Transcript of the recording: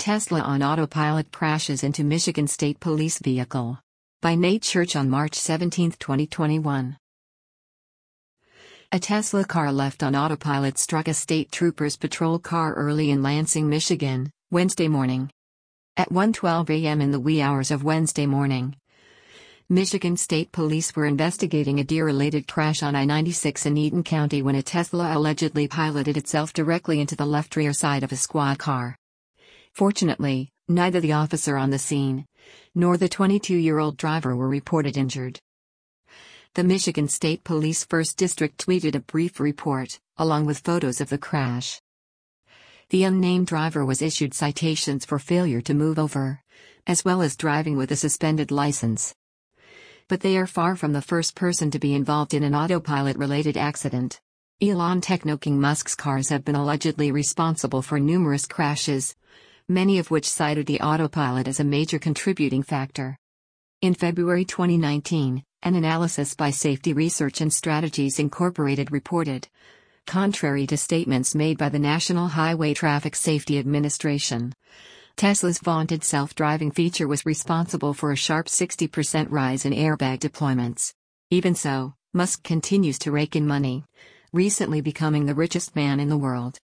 Tesla on autopilot crashes into Michigan State Police vehicle. By Nate Church on March 17, 2021. A Tesla car left on autopilot struck a state trooper's patrol car early in Lansing, Michigan, Wednesday morning. At 1:12 a.m. in the wee hours of Wednesday morning, Michigan State Police were investigating a deer-related crash on I-96 in Eaton County when a Tesla allegedly piloted itself directly into the left rear side of a squad car. Fortunately, neither the officer on the scene nor the 22-year-old driver were reported injured. The Michigan State Police First District tweeted a brief report, along with photos of the crash. The unnamed driver was issued citations for failure to move over, as well as driving with a suspended license. But they are far from the first person to be involved in an autopilot-related accident. Elon Technoking Musk's cars have been allegedly responsible for numerous crashes, many of which cited the autopilot as a major contributing factor. In February 2019, an analysis by Safety Research and Strategies Incorporated reported, contrary to statements made by the National Highway Traffic Safety Administration, Tesla's vaunted self-driving feature was responsible for a sharp 60% rise in airbag deployments. Even so, Musk continues to rake in money, recently becoming the richest man in the world.